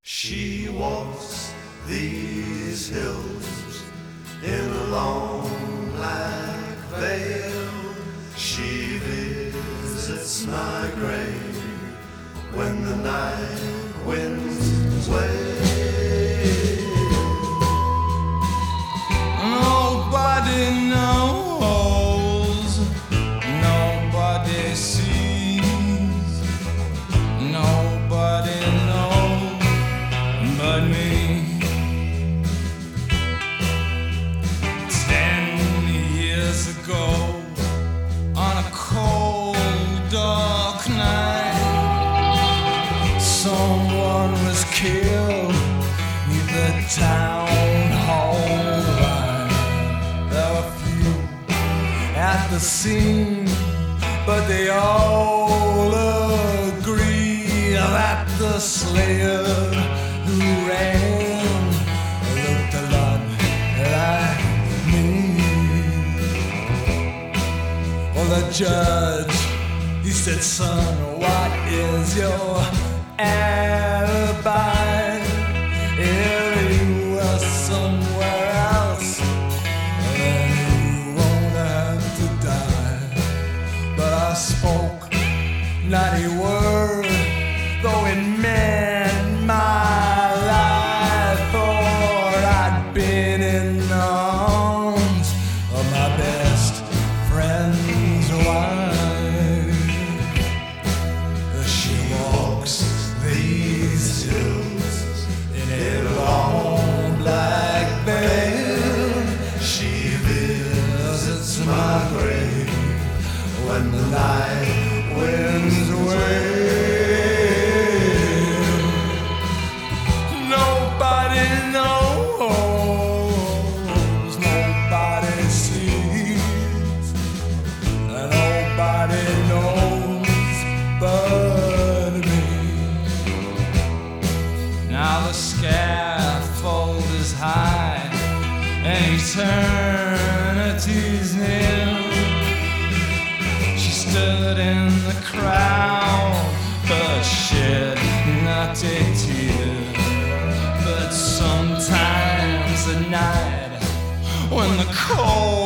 She walks these hills in a long black veil. She visits my grave when the night winds wail. Nobody knows, nobody sees, nobody knows but me. 10 years ago, on a cold, dark night, someone was killed near the town hall line. There were few at the scene, but they all agree that the slayer who ran looked a lot like me. Well, the judge, he said, son, what is your alibi? If you were somewhere else, then you won't have to die. But I spoke not a word, though it meant my life. For I'd been in the arms of my best friend's wife. She walks these hills in a long black veil. She visits my grave when the night winds wail. Nobody knows, nobody sees, and nobody knows but me. Now the scaffold is high and eternity's near. She stood in the crowd, but shed not a tear. But sometimes at night, when the cold